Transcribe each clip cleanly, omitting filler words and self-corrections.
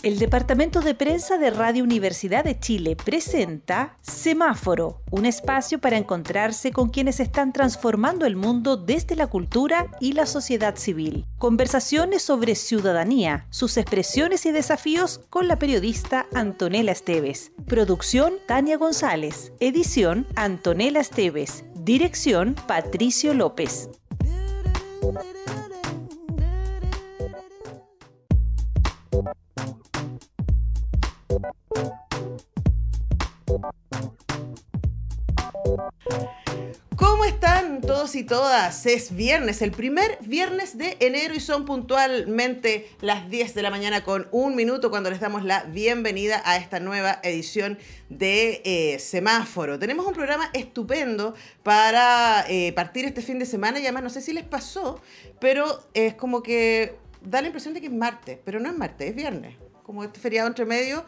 El Departamento de Prensa de Radio Universidad de Chile presenta Semáforo, un espacio para encontrarse con quienes están transformando el mundo desde la cultura y la sociedad civil. Conversaciones sobre ciudadanía, sus expresiones y desafíos con la periodista Antonella Esteves. Producción Tania González. Edición Antonella Esteves. Dirección Patricio López. ¿Cómo están todos y todas? Es viernes, el primer viernes de enero y son puntualmente las 10 de la mañana con un minuto cuando les damos la bienvenida a esta nueva edición de Semáforo. Tenemos un programa estupendo para partir este fin de semana y además no sé si les pasó, pero es como que da la impresión de que es martes, pero no es martes, es viernes. Como este feriado entre medio,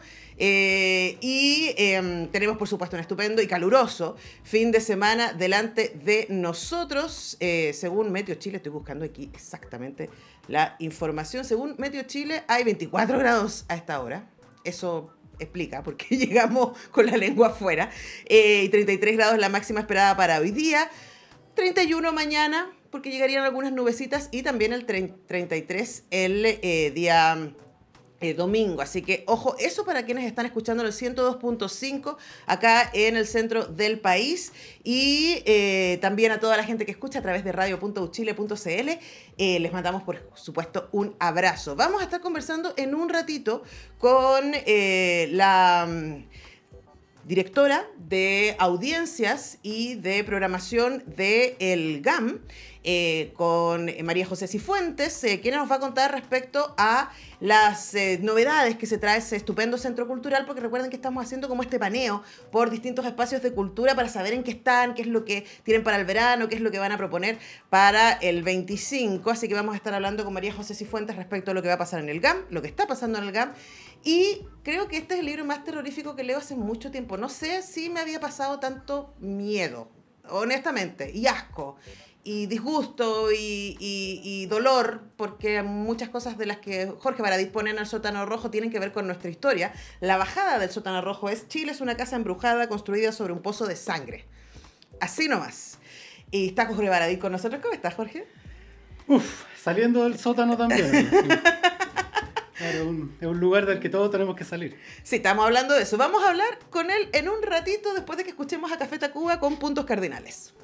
tenemos por supuesto un estupendo y caluroso fin de semana delante de nosotros. Según Meteo Chile, estoy buscando aquí exactamente la información, según Meteo Chile hay 24 grados a esta hora, eso explica por qué llegamos con la lengua afuera, y 33 grados la máxima esperada para hoy día, 31 mañana, porque llegarían algunas nubecitas, y también el 33 el día domingo, así que ojo, eso para quienes están escuchando el 102.5 acá en el centro del país y también a toda la gente que escucha a través de radio.uchile.cl, les mandamos por supuesto un abrazo. Vamos a estar conversando en un ratito con la directora de audiencias y de programación de el GAM, con María José Cifuentes, quien nos va a contar respecto a las novedades que se trae ese estupendo centro cultural, porque recuerden que estamos haciendo como este paneo por distintos espacios de cultura para saber en qué están, qué es lo que tienen para el verano, qué es lo que van a proponer para el 25, así que vamos a estar hablando con María José Cifuentes respecto a lo que va a pasar en el GAM, lo que está pasando en el GAM, y creo que este es el libro más terrorífico que leo hace mucho tiempo. No sé si me había pasado tanto miedo, honestamente, y asco, y disgusto, y dolor, porque muchas cosas de las que Jorge Baradit pone en el sótano rojo tienen que ver con nuestra historia. La bajada del sótano rojo es: Chile es una casa embrujada construida sobre un pozo de sangre. Así nomás. Y está Jorge Baradit con nosotros. ¿Cómo estás, Jorge? Saliendo del sótano también. Sí. Claro, es un lugar del que todos tenemos que salir. Sí, estamos hablando de eso. Vamos a hablar con él en un ratito después de que escuchemos a Café Tacuba con Puntos Cardinales.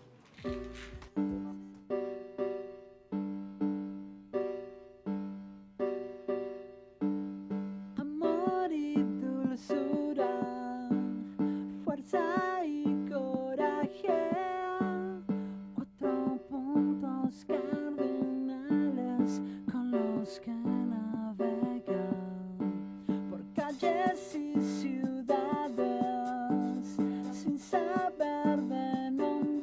Amor y dulzura, fuerza y coraje, 4 puntos cardinales con los que por calles y ciudades sin saber de nombre.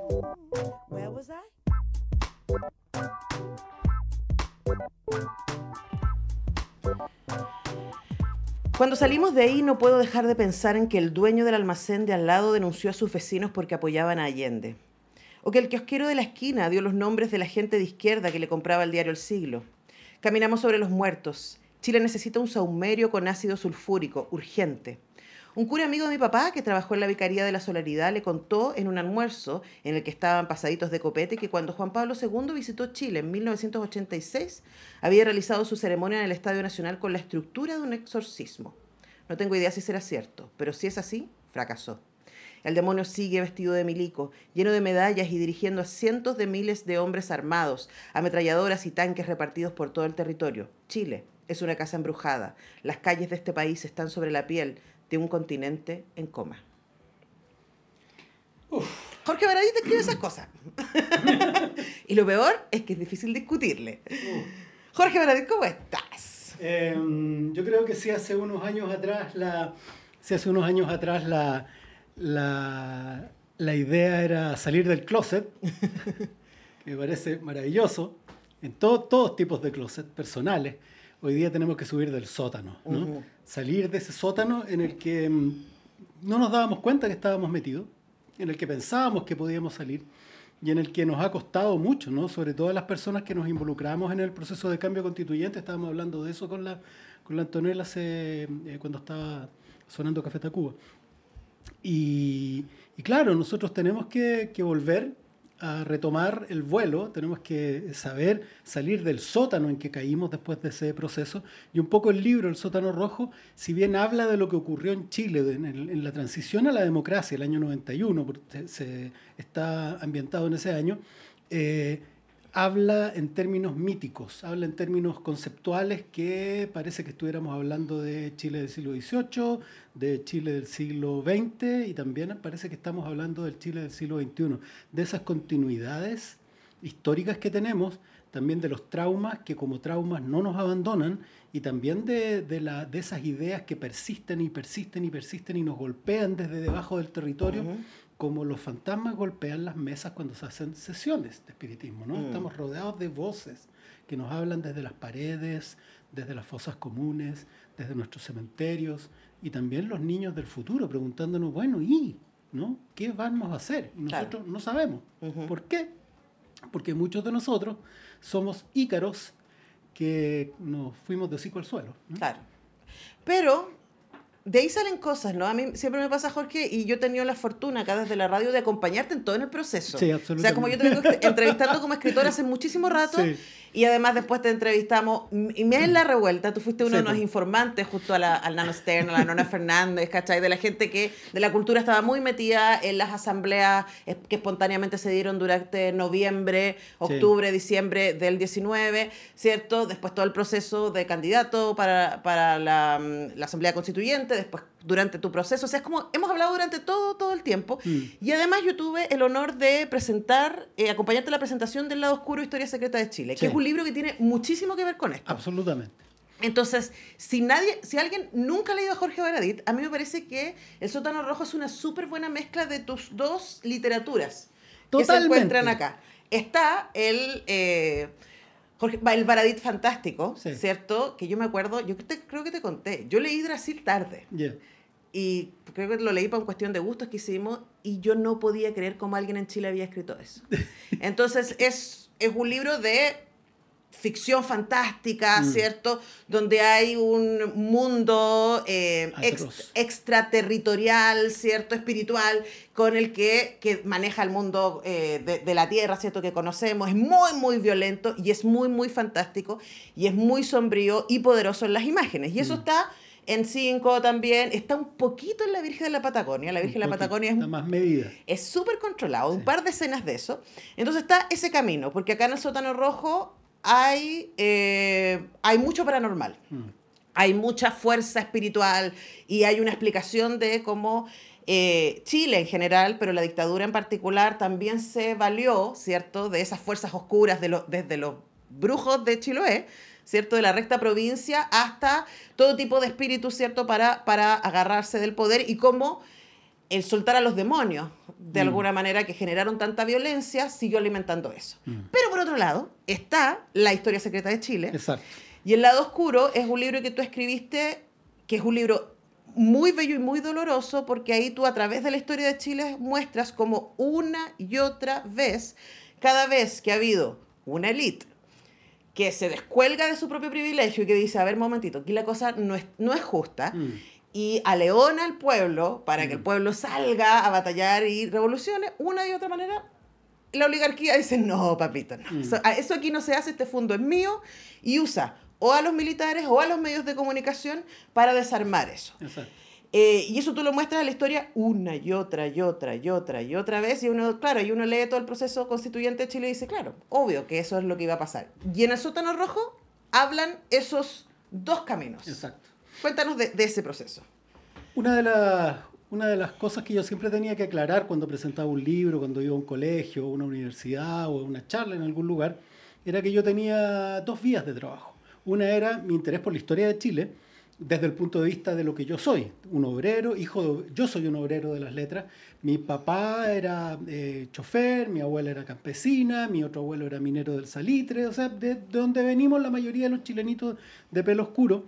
Where was I? Cuando salimos de ahí no puedo dejar de pensar en que el dueño del almacén de al lado denunció a sus vecinos porque apoyaban a Allende. O que el kiosquero de la esquina dio los nombres de la gente de izquierda que le compraba el diario El Siglo. Caminamos sobre los muertos. Chile necesita un saumerio con ácido sulfúrico, urgente. Un cura amigo de mi papá, que trabajó en la Vicaría de la Solidaridad, le contó en un almuerzo en el que estaban pasaditos de copete que cuando Juan Pablo II visitó Chile en 1986, había realizado su ceremonia en el Estadio Nacional con la estructura de un exorcismo. No tengo idea si será cierto, pero si es así, fracasó. El demonio sigue vestido de milico, lleno de medallas y dirigiendo a cientos de miles de hombres armados, ametralladoras y tanques repartidos por todo el territorio. Chile es una casa embrujada. Las calles de este país están sobre la piel de un continente en coma. Jorge Baradit escribe esas cosas. Y lo peor es que es difícil discutirle. Jorge Baradit, ¿cómo estás? Yo creo que sí, hace unos años atrás la idea era salir del closet, que me parece maravilloso, en todos tipos de closet personales. Hoy día tenemos que subir del sótano, ¿no? Uh-huh. Salir de ese sótano en el que no nos dábamos cuenta que estábamos metidos, en el que pensábamos que podíamos salir y en el que nos ha costado mucho, ¿no? Sobre todo a las personas que nos involucramos en el proceso de cambio constituyente. Estábamos hablando de eso con la Antonella cuando estaba sonando Café Tacuba. Y claro, nosotros tenemos que volver a retomar el vuelo, tenemos que saber salir del sótano en que caímos después de ese proceso. Y un poco el libro, El Sótano Rojo, si bien habla de lo que ocurrió en Chile en la transición a la democracia, el año 91, porque se está ambientado en ese año, habla en términos míticos, habla en términos conceptuales que parece que estuviéramos hablando de Chile del siglo XVIII, de Chile del siglo XX y también parece que estamos hablando del Chile del siglo XXI, de esas continuidades históricas que tenemos, también de los traumas que como traumas no nos abandonan y también de esas ideas que persisten y persisten y persisten y nos golpean desde debajo del territorio. Uh-huh. Como los fantasmas golpean las mesas cuando se hacen sesiones de espiritismo, ¿no? Estamos rodeados de voces que nos hablan desde las paredes, desde las fosas comunes, desde nuestros cementerios, y también los niños del futuro preguntándonos, bueno, ¿no? ¿Qué vamos a hacer? Y nosotros no sabemos. Uh-huh. ¿Por qué? Porque muchos de nosotros somos ícaros que nos fuimos de hocico al suelo, ¿no? Claro. Pero de ahí salen cosas, ¿no? A mí siempre me pasa, Jorge, y yo he tenido la fortuna acá desde la radio de acompañarte en todo en el proceso. Sí, absolutamente. O sea, como yo te vengo entrevistando como escritora hace muchísimo rato, sí. Y además después te entrevistamos, y me en la revuelta, tú fuiste uno de los informantes justo al Nano Stern, a la Nona Fernández, ¿cachai? De la gente que de la cultura estaba muy metida en las asambleas que espontáneamente se dieron durante noviembre, octubre, diciembre del 19, ¿cierto? Después todo el proceso de candidato para la Asamblea Constituyente, después durante tu proceso, o sea, es como hemos hablado durante todo el tiempo, y además yo tuve el honor de presentar, acompañarte en la presentación del Lado Oscuro, Historia Secreta de Chile, que es un libro que tiene muchísimo que ver con esto. Absolutamente. Entonces, si alguien nunca ha leído a Jorge Baradit, a mí me parece que El Sótano Rojo es una súper buena mezcla de tus dos literaturas. Totalmente. Que se encuentran acá. Está el Baradit fantástico, ¿cierto? Que yo me acuerdo, creo que te conté, yo leí Brasil tarde. Yeah. Y creo que lo leí por cuestión de gustos que hicimos y yo no podía creer cómo alguien en Chile había escrito eso. Entonces es un libro de ficción fantástica, ¿cierto? Donde hay un mundo extraterritorial, ¿cierto? Espiritual, con el que maneja el mundo de la Tierra, ¿cierto? Que conocemos. Es muy, muy violento y es muy, muy fantástico y es muy sombrío y poderoso en las imágenes. Y eso está en 5 también, está un poquito en La Virgen de la Patagonia. La Virgen de la Patagonia está más medida. Es súper controlado, un par de escenas de eso. Entonces está ese camino, porque acá en El Sótano Rojo hay mucho paranormal. Hay mucha fuerza espiritual y hay una explicación de cómo Chile en general, pero la dictadura en particular, también se valió, ¿cierto?, de esas fuerzas oscuras desde los brujos de Chiloé, ¿cierto?, de la recta provincia hasta todo tipo de espíritus, ¿cierto?, para agarrarse del poder y cómo el soltar a los demonios, de alguna manera, que generaron tanta violencia, siguió alimentando eso. Pero por otro lado, está La historia secreta de Chile. Exacto. Y El lado oscuro es un libro que tú escribiste, que es un libro muy bello y muy doloroso, porque ahí tú, a través de la historia de Chile, muestras como una y otra vez, cada vez que ha habido una élite que se descuelga de su propio privilegio y que dice, a ver, momentito, aquí la cosa no es justa, y aleona al pueblo para que el pueblo salga a batallar y revolucione, una y otra manera, la oligarquía dice, no, papito, no. Eso aquí no se hace, este fondo es mío, y usa o a los militares o a los medios de comunicación para desarmar eso. Exacto. Y eso tú lo muestras en la historia una y otra y otra y otra y otra vez, y uno, claro, y uno lee todo el proceso constituyente de Chile y dice, claro, obvio que eso es lo que iba a pasar. Y en El sótano rojo hablan esos dos caminos. Exacto. Cuéntanos de ese proceso. Una de las cosas que yo siempre tenía que aclarar cuando presentaba un libro, cuando iba a un colegio, a una universidad o a una charla en algún lugar, era que yo tenía dos vías de trabajo. Una era mi interés por la historia de Chile, desde el punto de vista de lo que yo soy, un obrero, yo soy un obrero de las letras. Mi papá era chofer, mi abuela era campesina, mi otro abuelo era minero del salitre, o sea, de donde venimos la mayoría de los chilenitos de pelo oscuro.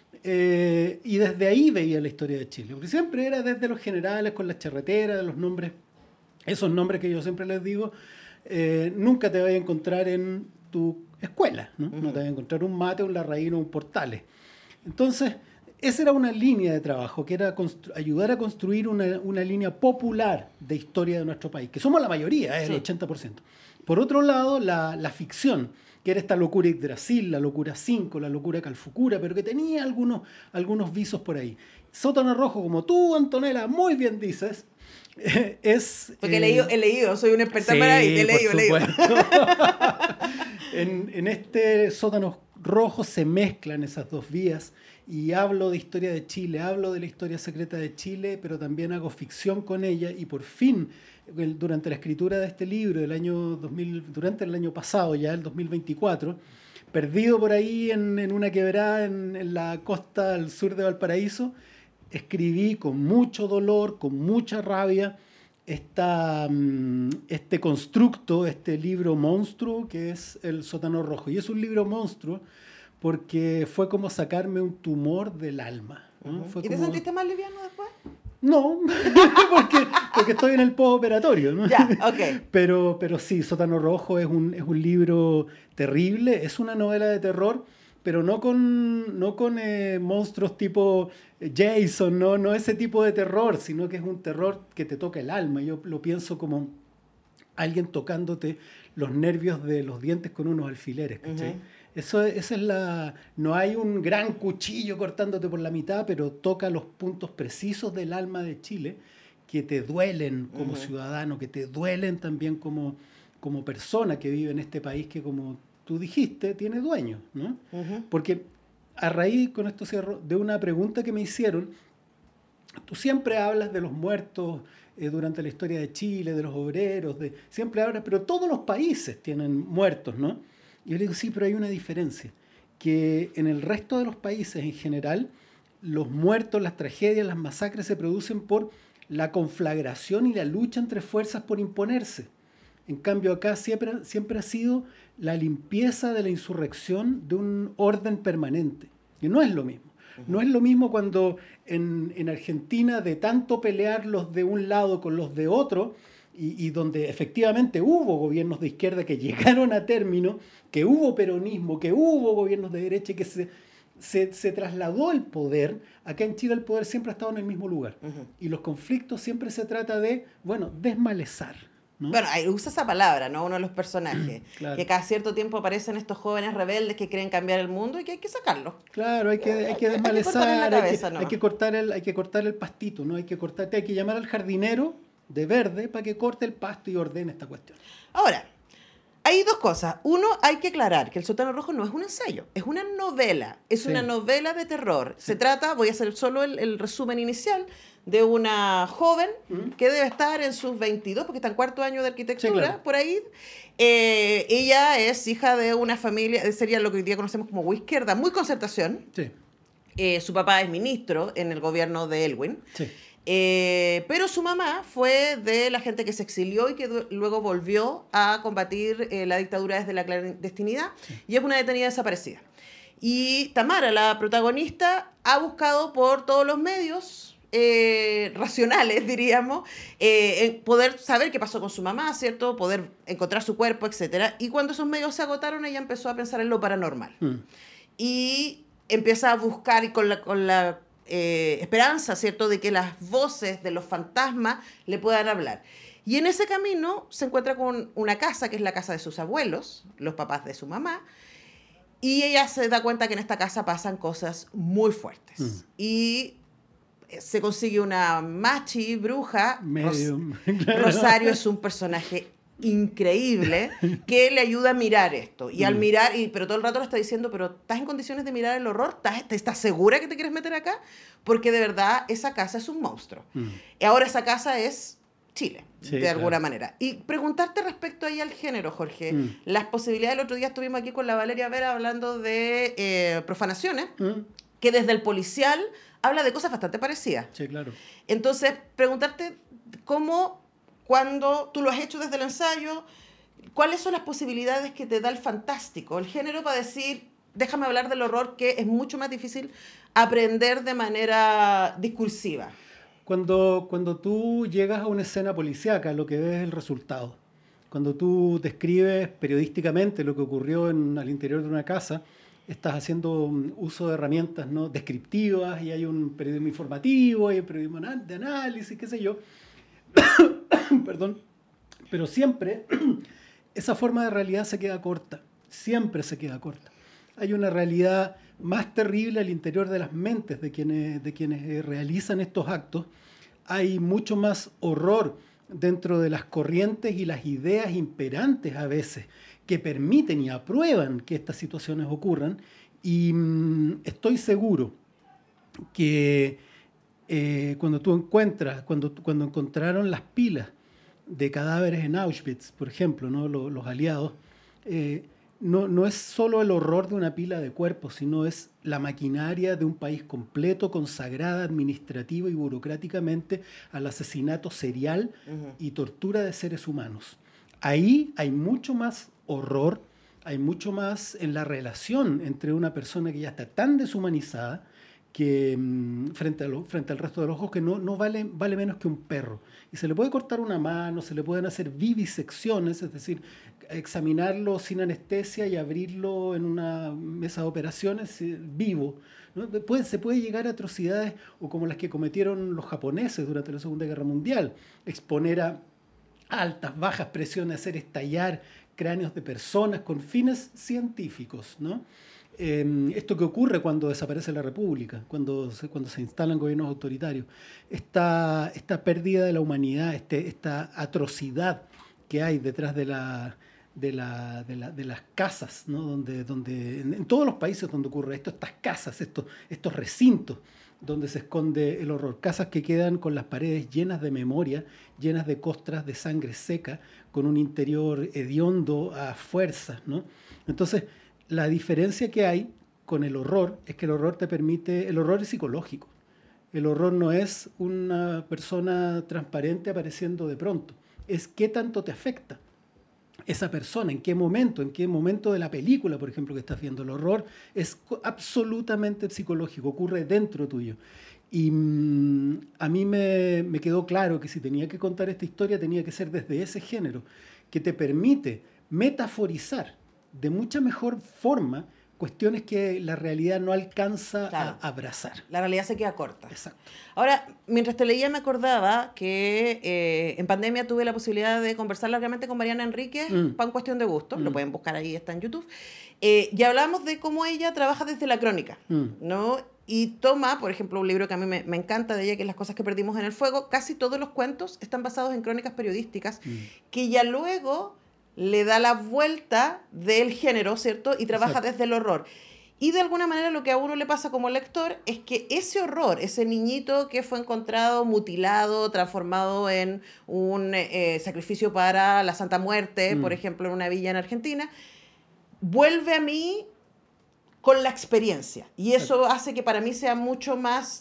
Y desde ahí veía la historia de Chile, porque siempre era desde los generales, con las charreteras, los nombres, esos nombres que yo siempre les digo, nunca te vas a encontrar en tu escuela, ¿no? No te vas a encontrar un Mate, un Larraín o un Portales. Entonces, esa era una línea de trabajo, que era ayudar a construir una línea popular de historia de nuestro país, que somos la mayoría, el 80%. Por otro lado, la ficción, que era esta locura Yggdrasil, la locura 5, la locura Calfucura, pero que tenía algunos visos por ahí. Sótano Rojo, como tú, Antonella, muy bien dices, es... Porque he leído, soy una experta para ahí, he leído. En este Sótano Rojo se mezclan esas dos vías y hablo de historia de Chile, hablo de la historia secreta de Chile, pero también hago ficción con ella, y por fin, durante la escritura de este libro durante el año pasado, ya el 2024, perdido por ahí en una quebrada en la costa al sur de Valparaíso, escribí con mucho dolor, con mucha rabia, este constructo, este libro monstruo que es El sótano rojo. Y es un libro monstruo porque fue como sacarme un tumor del alma, ¿no? ¿Y te sentiste más liviano después? No, porque estoy en el postoperatorio, ¿no? Ya, ok. Pero sí, Sótano Rojo es un libro terrible, es una novela de terror, pero no con monstruos tipo Jason, no ese tipo de terror, sino que es un terror que te toca el alma. Yo lo pienso como alguien tocándote los nervios de los dientes con unos alfileres, ¿cachai? Esa es no hay un gran cuchillo cortándote por la mitad, pero toca los puntos precisos del alma de Chile que te duelen como ciudadano, que te duelen también como persona que vive en este país que, como tú dijiste, tiene dueño, ¿no? Porque a raíz, con esto cierro, de una pregunta que me hicieron, tú siempre hablas de los muertos durante la historia de Chile, de los obreros, siempre hablas, pero todos los países tienen muertos, ¿no? Y yo le digo, sí, pero hay una diferencia, que en el resto de los países en general, los muertos, las tragedias, las masacres se producen por la conflagración y la lucha entre fuerzas por imponerse. En cambio, acá siempre ha sido la limpieza de la insurrección de un orden permanente, que no es lo mismo. No es lo mismo cuando en Argentina, de tanto pelear los de un lado con los de otro, y donde efectivamente hubo gobiernos de izquierda que llegaron a término, que hubo peronismo, que hubo gobiernos de derecha, que se trasladó el poder. Acá en Chile el poder siempre ha estado en el mismo lugar. Y los conflictos siempre se trata de, desmalezar, ¿no? Bueno, usa esa palabra, ¿no? Uno de los personajes. Claro. Que cada cierto tiempo aparecen estos jóvenes rebeldes que quieren cambiar el mundo y que hay que sacarlos. Claro, hay que desmalezar, hay que cortar el pastito, ¿no? Hay que llamar al jardinero de verde para que corte el pasto y ordene esta cuestión. Ahora, hay dos cosas. Uno, hay que aclarar que El sótano rojo no es un ensayo, es una novela. Es una novela de terror. Se trata, voy a hacer solo el resumen inicial, de una joven que debe estar en sus 22, porque está en cuarto año de arquitectura, claro, por ahí. Ella es hija de una familia, sería lo que hoy día conocemos como izquierda, muy concertación. Sí. Su papá es ministro en el gobierno de Elwin. Sí. Pero su mamá fue de la gente que se exilió y que luego volvió a combatir la dictadura desde la clandestinidad, y es una detenida desaparecida. Y Tamara, la protagonista, ha buscado por todos los medios racionales, diríamos, poder saber qué pasó con su mamá, ¿cierto? Poder encontrar su cuerpo, etc. Y cuando esos medios se agotaron, ella empezó a pensar en lo paranormal. Y empieza a buscar, y con la esperanza, ¿cierto?, de que las voces de los fantasmas le puedan hablar. Y en ese camino se encuentra con una casa, que es la casa de sus abuelos, los papás de su mamá, y ella se da cuenta que en esta casa pasan cosas muy fuertes. Y se consigue una machi bruja. Medium. Rosario es un personaje increíble que le ayuda a mirar esto. Y al mirar, pero todo el rato le está diciendo, pero ¿estás en condiciones de mirar el horror? ¿Estás segura que te quieres meter acá? Porque de verdad esa casa es un monstruo. Y ahora esa casa es Chile, Sí, de alguna claro. manera. Y preguntarte respecto ahí al género, Jorge. Las posibilidades, el otro día estuvimos aquí con la Valeria Vera hablando de profanaciones, que desde el policial habla de cosas bastante parecidas. Sí, claro. Entonces, preguntarte cómo, cuando tú lo has hecho desde el ensayo, ¿cuáles son las posibilidades que te da el fantástico, el género, para decir, déjame hablar del horror, que es mucho más difícil aprender de manera discursiva? Cuando tú llegas a una escena policíaca, lo que ves es el resultado. Cuando tú describes periodísticamente lo que ocurrió al interior de una casa, estás haciendo uso de herramientas, ¿no?, descriptivas, y hay un periodismo informativo, hay un periodismo de análisis, qué sé yo. Perdón. Pero siempre esa forma de realidad se queda corta. Siempre se queda corta. Hay una realidad más terrible al interior de las mentes de quienes realizan estos actos. Hay mucho más horror dentro de las corrientes y las ideas imperantes a veces que permiten y aprueban que estas situaciones ocurran. Y estoy seguro que cuando encontraron las pilas de cadáveres en Auschwitz, por ejemplo, ¿no?, los aliados, no es solo el horror de una pila de cuerpos, sino es la maquinaria de un país completo consagrada administrativa y burocráticamente al asesinato serial y tortura de seres humanos. Ahí hay mucho más horror, hay mucho más en la relación entre una persona que ya está tan deshumanizada que frente al resto de los ojos, que no vale menos que un perro. Y se le puede cortar una mano, se le pueden hacer vivisecciones, es decir, examinarlo sin anestesia y abrirlo en una mesa de operaciones vivo, ¿no? Se puede llegar a atrocidades, o como las que cometieron los japoneses durante la Segunda Guerra Mundial, exponer a altas, bajas presiones, hacer estallar cráneos de personas con fines científicos, ¿no? Esto que ocurre cuando desaparece la República, cuando se instalan gobiernos autoritarios, esta pérdida de la humanidad, esta atrocidad que hay detrás de las casas, ¿no?, donde en todos los países donde ocurre esto, estas casas, estos recintos donde se esconde el horror, casas que quedan con las paredes llenas de memoria, llenas de costras de sangre seca, con un interior hediondo a fuerzas, ¿no? Entonces, la diferencia que hay con el horror es que el horror es psicológico. El horror no es una persona transparente apareciendo de pronto. Es qué tanto te afecta esa persona, en qué momento de la película, por ejemplo, que estás viendo. El horror es absolutamente psicológico, ocurre dentro tuyo. Y a mí me quedó claro que si tenía que contar esta historia, tenía que ser desde ese género, que te permite metaforizar de mucha mejor forma cuestiones que la realidad no alcanza a abrazar. La realidad se queda corta. Exacto. Ahora, mientras te leía, me acordaba que en pandemia tuve la posibilidad de conversar largamente con Mariana Enríquez para un cuestión de gusto. Lo pueden buscar ahí, está en YouTube. Y hablamos de cómo ella trabaja desde la crónica, ¿no? Y toma, por ejemplo, un libro que a mí me encanta de ella, que es Las cosas que perdimos en el fuego. Casi todos los cuentos están basados en crónicas periodísticas, que ya luego le da la vuelta del género, ¿cierto? Y trabaja desde el horror. Y de alguna manera lo que a uno le pasa como lector es que ese horror, ese niñito que fue encontrado mutilado, transformado en un sacrificio para la Santa Muerte, por ejemplo, en una villa en Argentina, vuelve a mí con la experiencia. Y eso hace que para mí sea mucho más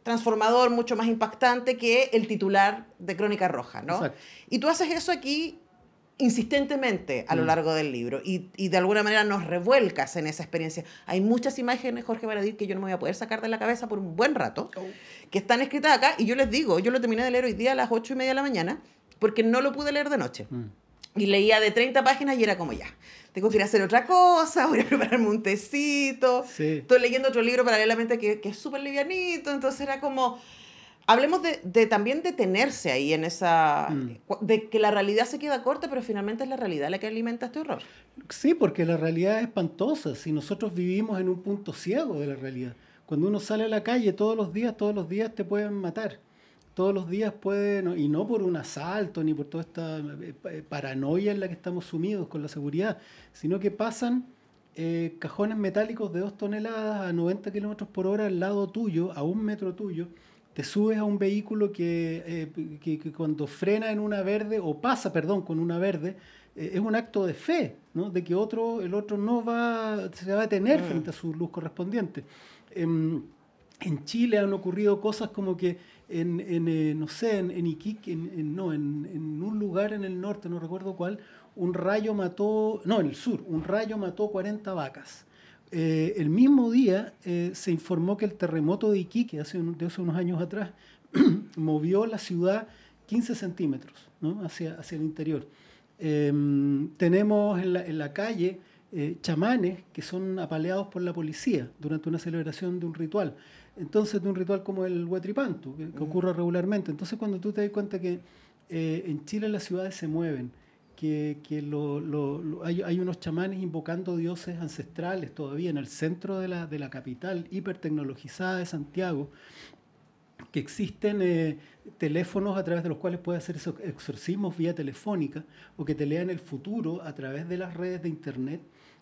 transformador, mucho más impactante que el titular de Crónica Roja, ¿no? Exacto. Y tú haces eso aquí insistentemente a lo largo del libro y de alguna manera nos revuelcas en esa experiencia. Hay muchas imágenes, Jorge Baradit, que yo no me voy a poder sacar de la cabeza por un buen rato, que están escritas acá, y yo les digo, yo lo terminé de leer hoy día a las 8:30 de la mañana, porque no lo pude leer de noche. Y leía de 30 páginas y era como ya, tengo que ir a hacer otra cosa, voy a prepararme un tecito, Sí. estoy leyendo otro libro paralelamente que es súper livianito, entonces era como... Hablemos de también detenerse ahí en esa... De que la realidad se queda corta, pero finalmente es la realidad la que alimenta este horror. Sí, porque la realidad es espantosa. Si nosotros vivimos en un punto ciego de la realidad. Cuando uno sale a la calle todos los días te pueden matar. Todos los días pueden, y no por un asalto, ni por toda esta paranoia en la que estamos sumidos con la seguridad, sino que pasan cajones metálicos de 2 toneladas a 90 kilómetros por hora al lado tuyo, a 1 metro tuyo. Te subes a un vehículo que cuando frena en una verde, o pasa, perdón, con una verde, es un acto de fe, ¿no? De que el otro no se va a detener frente a su luz correspondiente. En Chile han ocurrido cosas como que no sé, en Iquique, en un lugar en el norte, no recuerdo cuál, en el sur, un rayo mató 40 vacas. El mismo día se informó que el terremoto de Iquique, de hace unos años atrás, movió la ciudad 15 centímetros, ¿no? hacia el interior. Tenemos en la calle chamanes que son apaleados por la policía durante una celebración de un ritual. Entonces, de un ritual como el Huetripantu, que ocurre regularmente. Entonces, cuando tú te das cuenta que en Chile las ciudades se mueven, que hay unos chamanes invocando dioses ancestrales todavía en el centro de la capital hipertecnologizada de Santiago, que existen teléfonos a través de los cuales puedes hacer esos exorcismos vía telefónica, o que te lean el futuro a través de las redes de internet,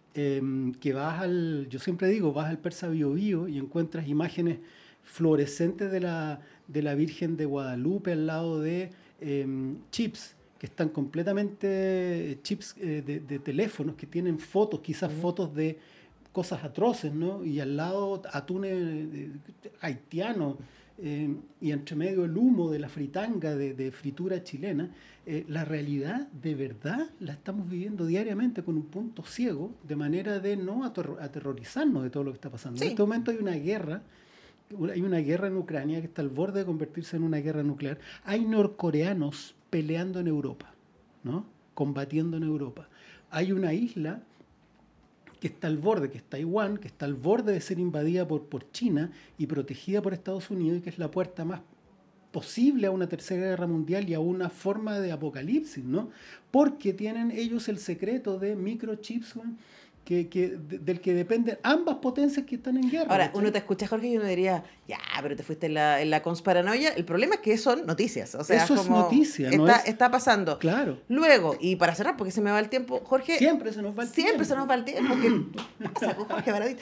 que yo siempre digo, vas al Persa Bio Bio y encuentras imágenes fluorescentes de la Virgen de Guadalupe al lado de chips que están completamente chips de teléfonos que tienen fotos, quizás fotos de cosas atroces, ¿no? Y al lado atunes haitianos, y entre medio el humo de la fritanga de fritura chilena. La realidad de verdad la estamos viviendo diariamente con un punto ciego, de manera de no aterrorizarnos de todo lo que está pasando. Sí. En este momento hay una guerra en Ucrania que está al borde de convertirse en una guerra nuclear. Hay norcoreanos peleando en Europa, ¿no? Combatiendo en Europa. Hay una isla que está al borde, que es Taiwán, que está al borde de ser invadida por China y protegida por Estados Unidos, y que es la puerta más posible a una tercera guerra mundial y a una forma de apocalipsis, ¿no? Porque tienen ellos el secreto de microchips, del que dependen ambas potencias que están en guerra. Ahora, ¿cachai? uno te escucha, Jorge, y uno diría, ya, pero te fuiste en la consparanoia. El problema es que son noticias. O sea, Eso es como noticia, no está pasando. Claro. Luego, y para cerrar, porque se me va el tiempo, Jorge... Siempre se nos va el tiempo. Siempre se nos va el tiempo. ¿Qué pasa con Jorge Baradit?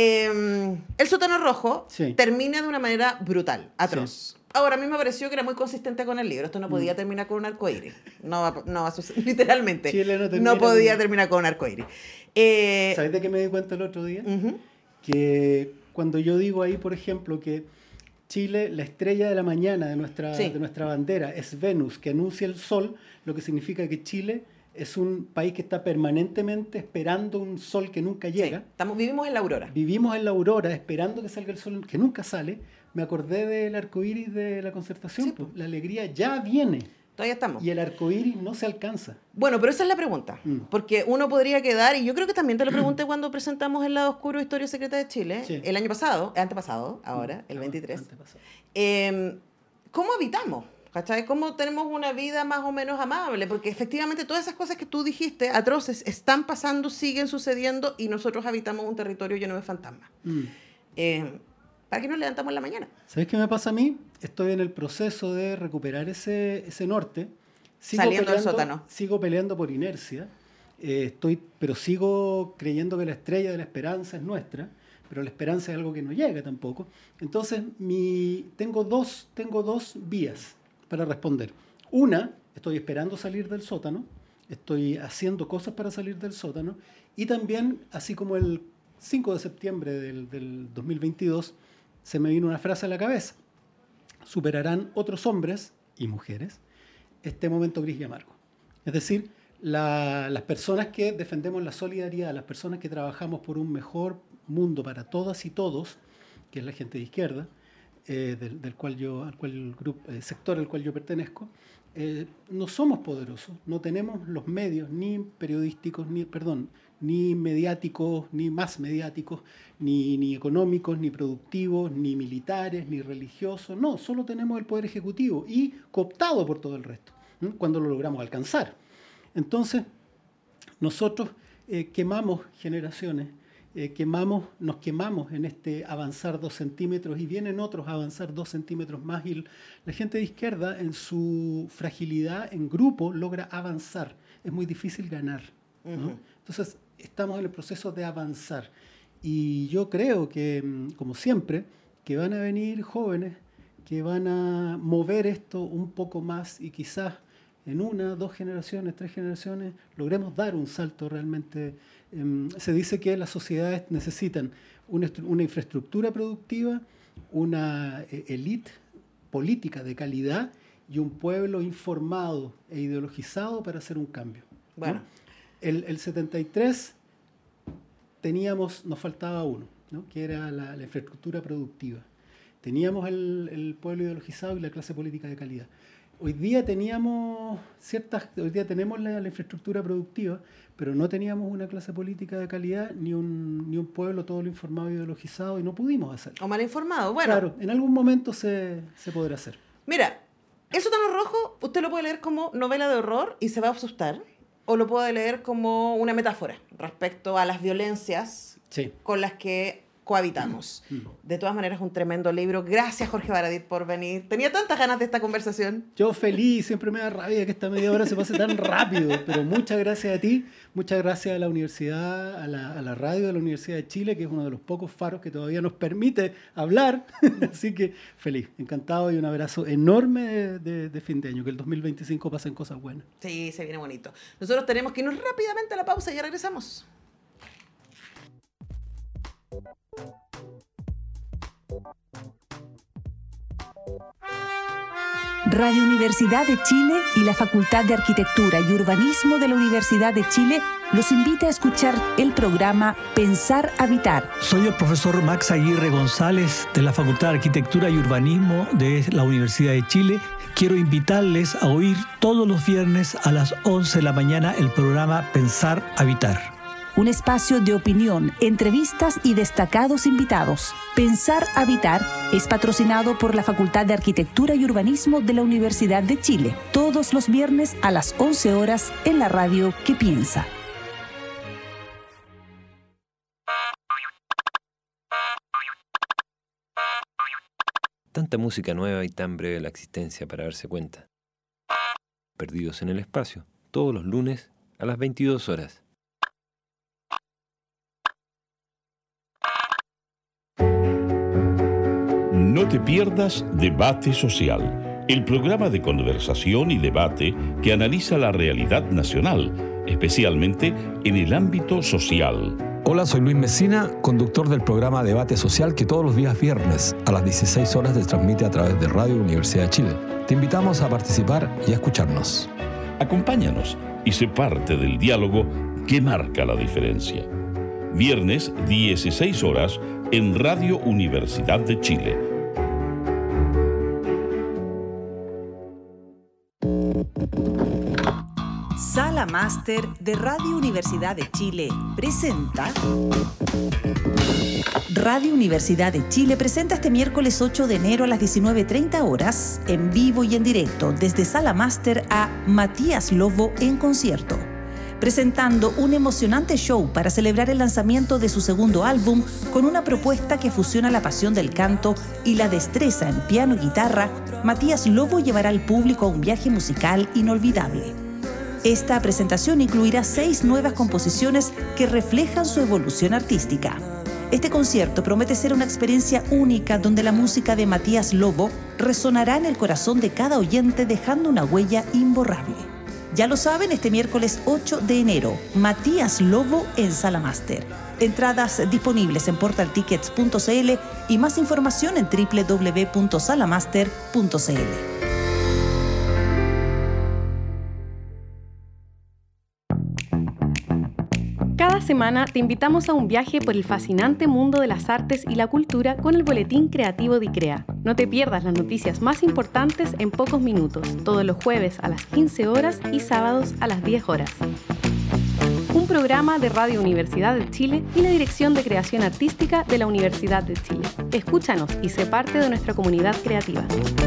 El sótano rojo Sí. termina de una manera brutal, atroz. Sí. Ahora, a mí me pareció que era muy consistente con el libro. Esto no podía terminar con un arcoíris. No va a suceder, literalmente. Chile no termina podía con- terminar con un arcoíris. ¿Sabes de qué me di cuenta el otro día? Ujú. Que cuando yo digo ahí, por ejemplo, que Chile, la estrella de la mañana de Sí. nuestra bandera es Venus, que anuncia el sol, lo que significa que Chile es un país que está permanentemente esperando un sol que nunca llega. Sí, vivimos en la aurora. Vivimos en la aurora esperando que salga el sol que nunca sale. Me acordé del arco iris de la Concertación. Sí, pues. La alegría ya viene Todavía estamos. y el arco iris no se alcanza. Bueno, pero esa es la pregunta. Mm. Porque uno podría quedar, y yo creo que también te lo pregunté cuando presentamos El lado oscuro, Historia secreta de Chile, Sí. el año pasado, antepasado, ahora, el 23. Antepasado. ¿Cómo habitamos? ¿Cachai? ¿Cómo tenemos una vida más o menos amable? Porque efectivamente todas esas cosas que tú dijiste, atroces, están pasando, siguen sucediendo, y nosotros habitamos un territorio lleno de fantasmas. Mm. ¿Para qué nos levantamos en la mañana? ¿Sabes qué me pasa a mí? Estoy en el proceso de recuperar ese norte. Saliendo del sótano. Sigo peleando por inercia, pero sigo creyendo que la estrella de la esperanza es nuestra, pero la esperanza es algo que no llega tampoco. Entonces, tengo dos vías para responder. Una, estoy esperando salir del sótano, estoy haciendo cosas para salir del sótano, y también, así como el 5 de septiembre del 2022, se me vino una frase a la cabeza. superarán otros hombres y mujeres este momento gris y amargo. Es decir, las personas que defendemos la solidaridad, las personas que trabajamos por un mejor mundo para todas y todos, que es la gente de izquierda, sector al cual yo pertenezco, no somos poderosos, no tenemos los medios ni periodísticos, ni mediáticos, ni más mediáticos, ni económicos, ni productivos, ni militares, ni religiosos. No, solo tenemos el poder ejecutivo y cooptado por todo el resto, cuando lo logramos alcanzar. Entonces, nosotros quemamos generaciones, nos quemamos en este avanzar 2 centímetros y vienen otros a avanzar 2 centímetros más y la gente de izquierda en su fragilidad en grupo logra avanzar. Es muy difícil ganar, ¿no? Uh-huh. Entonces estamos en el proceso de avanzar y yo creo que, como siempre, que van a venir jóvenes que van a mover esto un poco más y quizás en 1, 2 generaciones, 3 generaciones, logremos dar un salto realmente. Se dice que las sociedades necesitan una infraestructura productiva, una élite política de calidad y un pueblo informado e ideologizado para hacer un cambio. Bueno. ¿No? El 73 nos faltaba uno, ¿no? Que era la infraestructura productiva. Teníamos el pueblo ideologizado y la clase política de calidad. Hoy día tenemos la infraestructura productiva, pero no teníamos una clase política de calidad ni un pueblo todo lo informado e ideologizado y no pudimos hacerlo. O mal informado, bueno. Claro, en algún momento se podrá hacer. Mira, El sótano rojo usted lo puede leer como novela de horror y se va a asustar, o lo puede leer como una metáfora respecto a las violencias con las que cohabitamos. De todas maneras, un tremendo libro. Gracias, Jorge Baradit, por venir. Tenía tantas ganas de esta conversación. Yo feliz, siempre me da rabia que esta media hora se pase tan rápido, pero muchas gracias a ti, muchas gracias a la universidad, a la radio de la Universidad de Chile, que es uno de los pocos faros que todavía nos permite hablar. Así que feliz, encantado y un abrazo enorme de fin de año, que el 2025 pasen cosas buenas. Sí, se viene bonito. Nosotros tenemos que irnos rápidamente a la pausa y ya regresamos. Radio Universidad de Chile y la Facultad de Arquitectura y Urbanismo de la Universidad de Chile los invita a escuchar el programa Pensar Habitar. Soy el profesor Max Aguirre González de la Facultad de Arquitectura y Urbanismo de la Universidad de Chile. Quiero invitarles a oír todos los viernes a las 11 de la mañana el programa Pensar Habitar. Un espacio de opinión, entrevistas y destacados invitados. Pensar Habitar es patrocinado por la Facultad de Arquitectura y Urbanismo de la Universidad de Chile. Todos los viernes a las 11 horas en la radio que piensa. Tanta música nueva y tan breve la existencia para darse cuenta. Perdidos en el espacio, todos los lunes a las 22 horas. No te pierdas Debate Social, el programa de conversación y debate que analiza la realidad nacional, especialmente en el ámbito social. Hola, soy Luis Messina, conductor del programa Debate Social que todos los días viernes a las 16 horas se transmite a través de Radio Universidad de Chile. Te invitamos a participar y a escucharnos. Acompáñanos y sé parte del diálogo que marca la diferencia. Viernes, 16 horas, en Radio Universidad de Chile. Sala Máster de Radio Universidad de Chile presenta... Radio Universidad de Chile presenta este miércoles 8 de enero a las 19:30 horas, en vivo y en directo, desde Sala Máster a Matías Lobo en concierto, presentando un emocionante show para celebrar el lanzamiento de su segundo álbum con una propuesta que fusiona la pasión del canto y la destreza en piano y guitarra. Matías Lobo llevará al público a un viaje musical inolvidable. Esta presentación incluirá 6 nuevas composiciones que reflejan su evolución artística. Este concierto promete ser una experiencia única donde la música de Matías Lobo resonará en el corazón de cada oyente dejando una huella imborrable. Ya lo saben, este miércoles 8 de enero, Matías Lobo en Sala Máster. Entradas disponibles en portaltickets.cl y más información en www.salamaster.cl. Cada semana te invitamos a un viaje por el fascinante mundo de las artes y la cultura con el Boletín Creativo de ICREA. No te pierdas las noticias más importantes en pocos minutos, todos los jueves a las 15 horas y sábados a las 10 horas. Un programa de Radio Universidad de Chile y la Dirección de Creación Artística de la Universidad de Chile. Escúchanos y sé parte de nuestra comunidad creativa.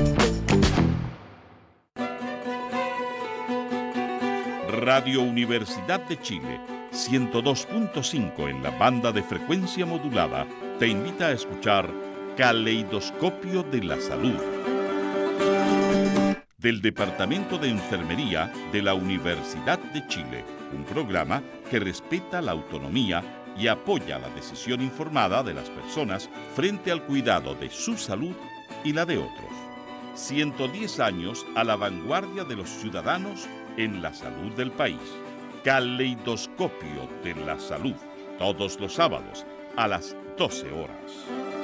Radio Universidad de Chile, 102.5 en la banda de frecuencia modulada, te invita a escuchar Caleidoscopio de la Salud, del Departamento de Enfermería de la Universidad de Chile, un programa que respeta la autonomía y apoya la decisión informada de las personas frente al cuidado de su salud y la de otros. 110 años a la vanguardia de los ciudadanos en la salud del país. Caleidoscopio de la Salud, todos los sábados a las 12 horas.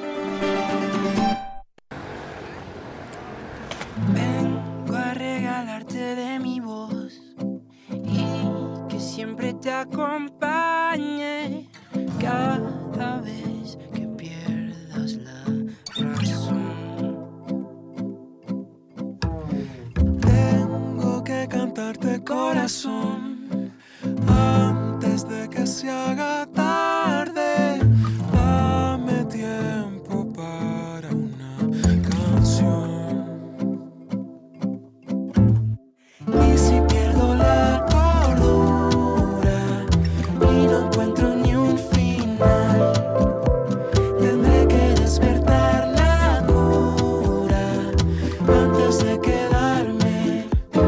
Vengo a regalarte de mi voz y que siempre te acompañe cada vez que pierdas la razón. Tengo que cantarte, corazón, antes de que se haga tarde. Dame tiempo para una canción. Y si pierdo la cordura y no encuentro ni un final, tendré que despertar la cura antes de quedarme.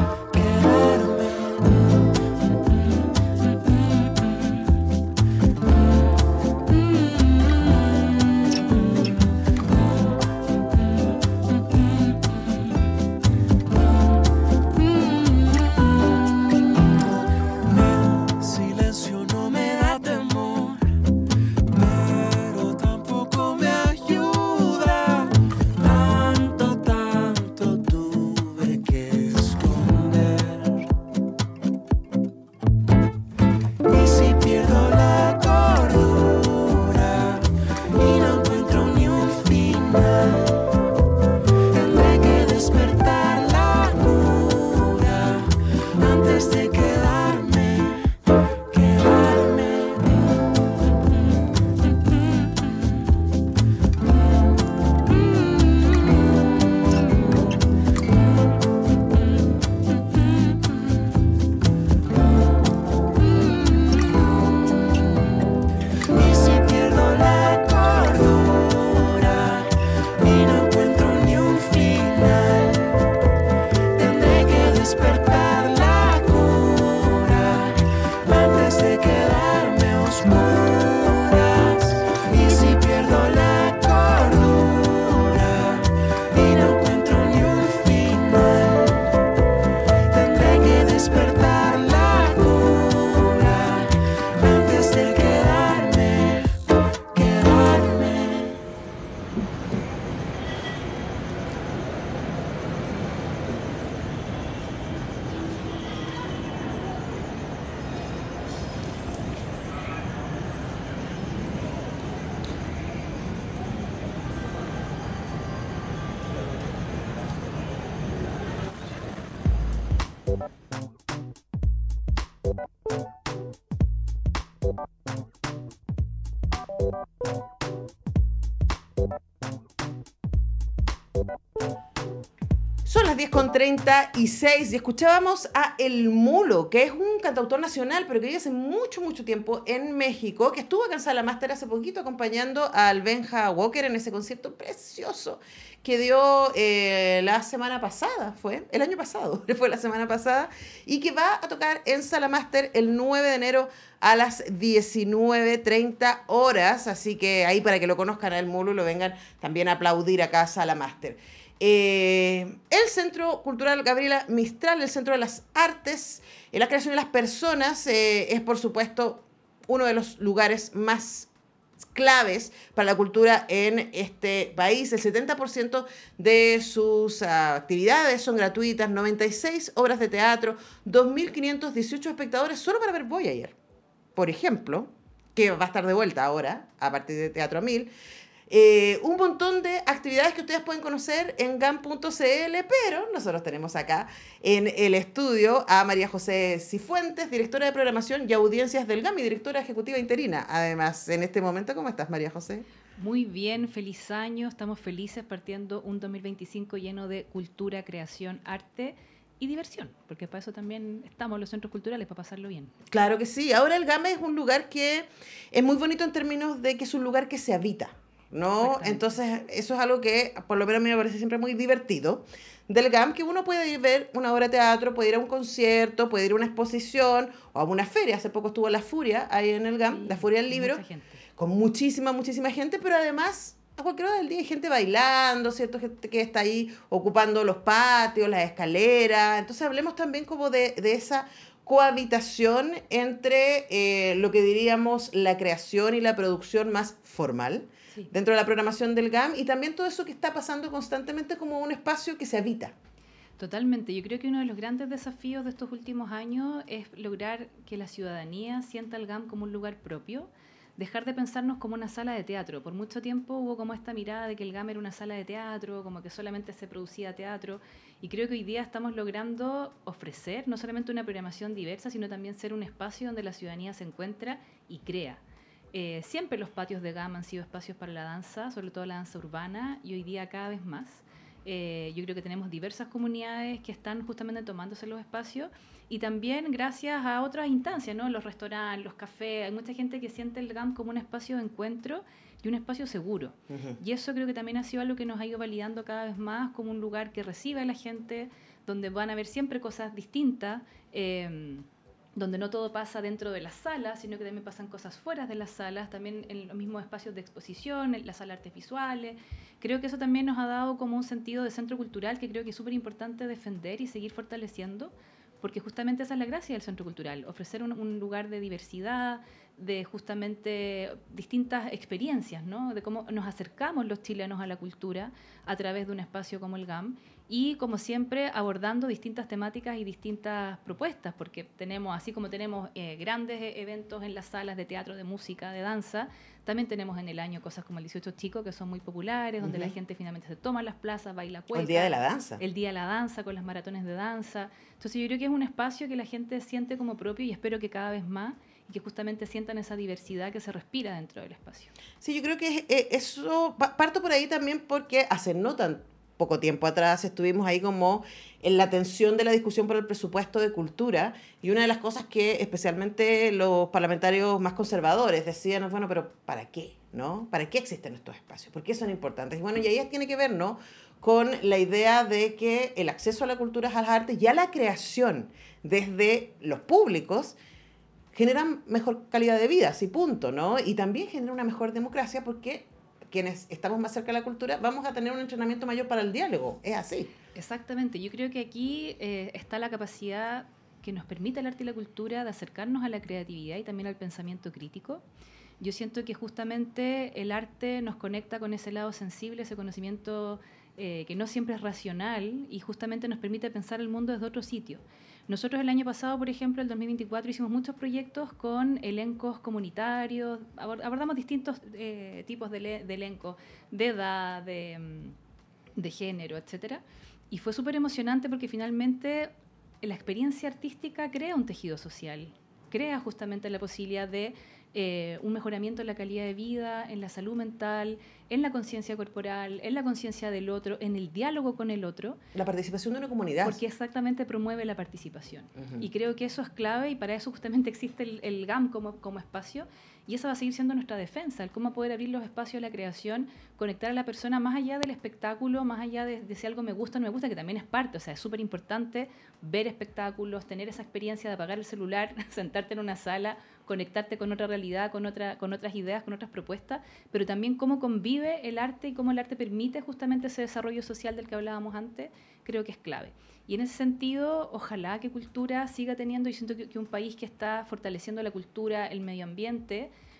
Son las 10:36 y escuchábamos a El Mulo, que es un cantautor nacional, pero que vive hace mucho, mucho tiempo en México, que estuvo acá en Salamaster hace poquito acompañando al Benja Walker en ese concierto precioso que dio la semana pasada, el año pasado, fue la semana pasada, y que va a tocar en Salamaster el 9 de enero a las 19:30 horas, así que ahí para que lo conozcan a El Mulo y lo vengan también a aplaudir acá a Salamaster. El Centro Cultural Gabriela Mistral, el Centro de las Artes, la creación de las personas, es por supuesto uno de los lugares más claves para la cultura en este país. El 70% de sus actividades son gratuitas, 96 obras de teatro, 2.518 espectadores solo para ver Voyager, por ejemplo, que va a estar de vuelta ahora, a partir de Teatro 1000. Un montón de actividades que ustedes pueden conocer en GAM.cl, pero nosotros tenemos acá en el estudio a María José Cifuentes, directora de programación y audiencias del GAM y directora ejecutiva interina. Además, en este momento, ¿cómo estás, María José? Muy bien, feliz año. Estamos felices partiendo un 2025 lleno de cultura, creación, arte y diversión, porque para eso también estamos los centros culturales, para pasarlo bien. Claro que sí. Ahora el GAM es un lugar que es muy bonito en términos de que es un lugar que se habita, ¿no? Entonces, eso es algo que, por lo menos a mí me parece siempre muy divertido del GAM, que uno puede ir a ver una obra de teatro, puede ir a un concierto, puede ir a una exposición o a una feria. Hace poco estuvo La Furia ahí en el GAM, La Furia del Libro, con muchísima gente, pero además a cualquier hora del día hay gente bailando, ¿cierto? Gente que está ahí ocupando los patios, las escaleras. Entonces, hablemos también como de esa cohabitación entre lo que diríamos la creación y la producción más formal, sí, dentro de la programación del GAM, y también todo eso que está pasando constantemente como un espacio que se habita. Totalmente. Yo creo que uno de los grandes desafíos de estos últimos años es lograr que la ciudadanía sienta el GAM como un lugar propio, dejar de pensarnos como una sala de teatro. Por mucho tiempo hubo como esta mirada de que el GAM era una sala de teatro, como que solamente se producía teatro, y creo que hoy día estamos logrando ofrecer no solamente una programación diversa, sino también ser un espacio donde la ciudadanía se encuentra y crea. Siempre los patios de GAM han sido espacios para la danza, sobre todo la danza urbana, y hoy día cada vez más. Yo creo que tenemos diversas comunidades que están justamente tomándose los espacios, y también gracias a otras instancias, ¿no? Los restaurantes, los cafés, hay mucha gente que siente el GAM como un espacio de encuentro y un espacio seguro. Uh-huh. Y eso creo que también ha sido algo que nos ha ido validando cada vez más como un lugar que recibe a la gente, donde van a ver siempre cosas distintas, donde no todo pasa dentro de las salas, sino que también pasan cosas fuera de las salas, también en los mismos espacios de exposición, en las salas artes visuales. Creo que eso también nos ha dado como un sentido de centro cultural que creo que es súper importante defender y seguir fortaleciendo, porque justamente esa es la gracia del centro cultural, ofrecer un lugar de diversidad, de justamente distintas experiencias, ¿no? De cómo nos acercamos los chilenos a la cultura a través de un espacio como el GAM, y como siempre abordando distintas temáticas y distintas propuestas, porque tenemos, así como tenemos grandes eventos en las salas de teatro, de música, de danza, también tenemos en el año cosas como el 18 Chico, que son muy populares, donde la gente finalmente se toma las plazas, baila cueca. El Día de la Danza. El Día de la Danza, con las maratones de danza. Entonces yo creo que es un espacio que la gente siente como propio, y espero que cada vez más, y que justamente sientan esa diversidad que se respira dentro del espacio. Sí, yo creo que eso, parto por ahí también porque hace no tan poco tiempo atrás estuvimos ahí como en la tensión de la discusión por el presupuesto de cultura, y una de las cosas que especialmente los parlamentarios más conservadores decían, bueno, pero ¿para qué? ¿No? ¿Para qué existen estos espacios? ¿Por qué son importantes? Y bueno, y ahí tiene que ver, ¿no?, con la idea de que el acceso a la cultura, a las artes y a la creación desde los públicos generan mejor calidad de vida, sí, punto, ¿no? Y también genera una mejor democracia, porque quienes estamos más cerca de la cultura vamos a tener un entrenamiento mayor para el diálogo. Es así. Exactamente. Yo creo que aquí está la capacidad que nos permite el arte y la cultura de acercarnos a la creatividad y también al pensamiento crítico. Yo siento que justamente el arte nos conecta con ese lado sensible, ese conocimiento que no siempre es racional, y justamente nos permite pensar el mundo desde otro sitio. Nosotros el año pasado, por ejemplo, el 2024, hicimos muchos proyectos con elencos comunitarios, abordamos distintos tipos de elencos, de edad, de género, etcétera, y fue súper emocionante porque finalmente la experiencia artística crea un tejido social, crea justamente la posibilidad de un mejoramiento en la calidad de vida, en la salud mental, en la conciencia corporal, en la conciencia del otro, en el diálogo con el otro. La participación de una comunidad. Porque exactamente promueve la participación. Uh-huh. Y creo que eso es clave, y para eso justamente existe el GAM como espacio, y esa va a seguir siendo nuestra defensa, el cómo poder abrir los espacios de la creación, conectar a la persona más allá del espectáculo, más allá de si algo me gusta o no me gusta, que también es parte, o sea, es súper importante ver espectáculos, tener esa experiencia de apagar el celular, sentarte en una sala, conectarte con otra realidad, con otras ideas, con otras propuestas, pero también cómo convive el arte y cómo el arte permite justamente ese desarrollo social del que hablábamos antes, creo que es clave. Y en ese sentido, ojalá que cultura siga teniendo, y siento que un país que está fortaleciendo la cultura, el medio ambiente,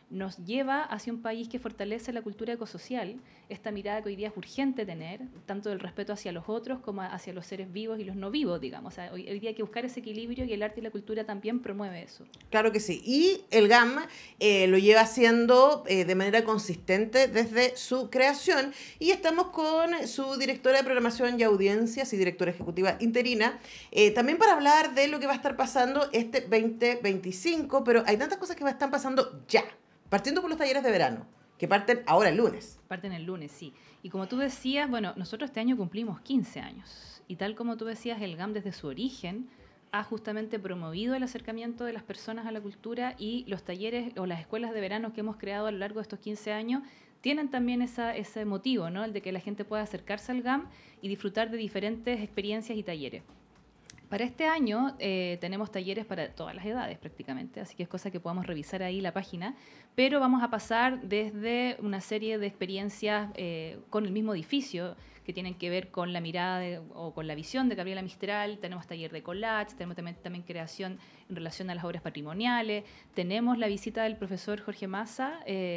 nos lleva hacia un país que fortalece la cultura ecosocial, esta mirada que hoy día es urgente tener, tanto del respeto hacia los otros como hacia los seres vivos y los no vivos, digamos. O sea, hoy día hay que buscar ese equilibrio y el arte y la cultura también promueve eso. Claro que sí. Y el GAM lo lleva haciendo de manera consistente desde su creación. Y estamos con su directora de programación y audiencias y directora ejecutiva interina, también para hablar de lo que va a estar pasando este 2025, pero hay tantas cosas que están pasando ya. Partiendo por los talleres de verano, que parten ahora el lunes. Parten el lunes, sí. Y como tú decías, bueno, nosotros este año cumplimos 15 años. Y tal como tú decías, el GAM desde su origen ha justamente promovido el acercamiento de las personas a la cultura, y los talleres o las escuelas de verano que hemos creado a lo largo de estos 15 años tienen también ese motivo, ¿no? El de que la gente pueda acercarse al GAM y disfrutar de diferentes experiencias y talleres. Para este año tenemos talleres para todas las edades prácticamente, así que es cosa que podamos revisar ahí la página, pero vamos a pasar desde una serie de experiencias con el mismo edificio que tienen que ver con la mirada o con la visión de Gabriela Mistral. Tenemos taller de collage, tenemos también creación en relación a las obras patrimoniales, tenemos la visita del profesor José Massa,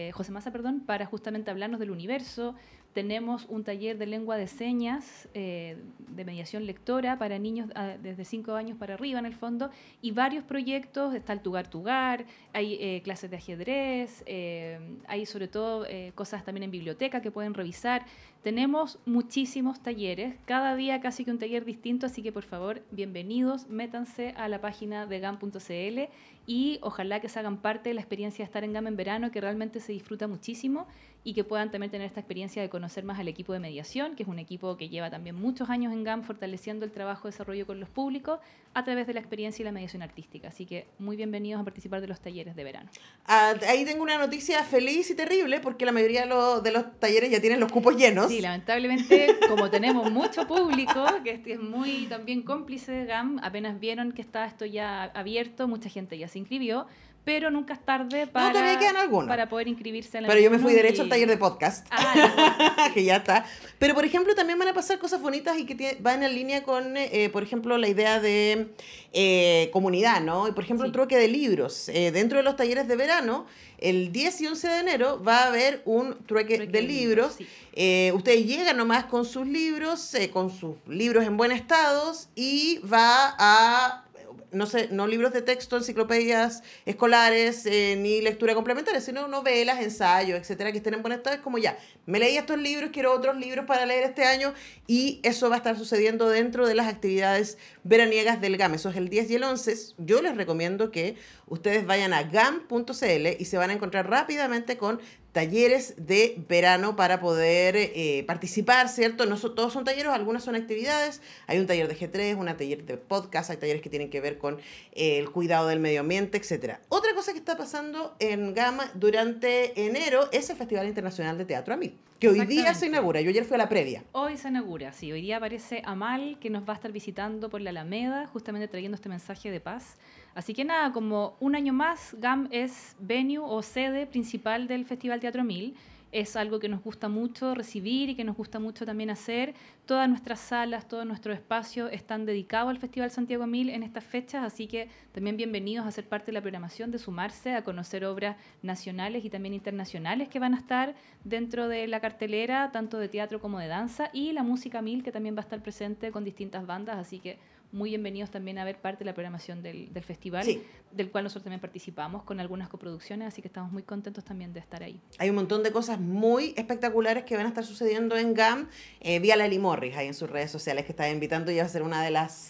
para justamente hablarnos del universo. Tenemos un taller de lengua de señas, de mediación lectora para niños desde 5 años para arriba en el fondo, y varios proyectos. Está el Tugar, hay clases de ajedrez, hay sobre todo cosas también en biblioteca que pueden revisar. Tenemos muchísimos talleres, cada día casi que un taller distinto, así que por favor, bienvenidos, métanse a la página de GAM.cl y ojalá que se hagan parte de la experiencia de estar en GAM en verano, que realmente se disfruta muchísimo, y que puedan también tener esta experiencia de conocer más al equipo de mediación, que es un equipo que lleva también muchos años en GAM fortaleciendo el trabajo de desarrollo con los públicos a través de la experiencia y la mediación artística. Así que muy bienvenidos a participar de los talleres de verano. Ahí tengo una noticia feliz y terrible, porque la mayoría de los talleres ya tienen los cupos llenos. Sí, lamentablemente, como tenemos mucho público, que es muy también cómplice de GAM, apenas vieron que está esto ya abierto, mucha gente ya se inscribió, pero nunca es tarde para poder inscribirse en la. Pero yo me fui derecho al taller de podcast, que ya está. Pero, por ejemplo, también van a pasar cosas bonitas y que van en línea con, por ejemplo, la idea de comunidad, ¿no? Y, por ejemplo, el trueque de libros. Dentro de los talleres de verano, el 10 y 11 de enero va a haber un trueque de libros. Sí. Ustedes llegan nomás con sus libros en buen estado, y va a... no libros de texto, enciclopedias escolares, ni lectura complementaria, sino novelas, ensayos, etcétera, que estén en buen estado. Es como ya, me leí estos libros, quiero otros libros para leer este año, y eso va a estar sucediendo dentro de las actividades veraniegas del GAM. Eso es el 10 y el 11. Yo les recomiendo que ustedes vayan a gam.cl y se van a encontrar rápidamente con talleres de verano para poder participar, ¿cierto? No todos son talleres, algunas son actividades. Hay un taller de G3, un taller de podcast, hay talleres que tienen que ver con el cuidado del medio ambiente, etcétera. Otra cosa que está pasando en GAM durante enero es el Festival Internacional de Teatro AMIL, que hoy día se inaugura. Yo ayer fui a la previa. Hoy se inaugura, sí. Hoy día aparece Amal, que nos va a estar visitando por la Alameda, justamente trayendo este mensaje de paz. Así que nada, como un año más, GAM es venue o sede principal del Festival Teatro AMIL. Es algo que nos gusta mucho recibir y que nos gusta mucho también hacer. Todas nuestras salas, todos nuestros espacios están dedicados al Festival Santiago AMIL en estas fechas, así que también bienvenidos a ser parte de la programación, de sumarse, a conocer obras nacionales y también internacionales que van a estar dentro de la cartelera, tanto de teatro como de danza, y la música AMIL, que también va a estar presente con distintas bandas, así que muy bienvenidos también a ver parte de la programación del festival, sí, del cual nosotros también participamos con algunas coproducciones, así que estamos muy contentos también de estar ahí. Hay un montón de cosas muy espectaculares que van a estar sucediendo en GAM, vía Lali Morris ahí en sus redes sociales, que está invitando, y va a ser una de las